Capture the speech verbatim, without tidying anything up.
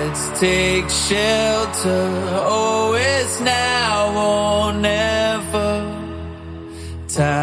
let's take shelter. Oh, it's now or never. Time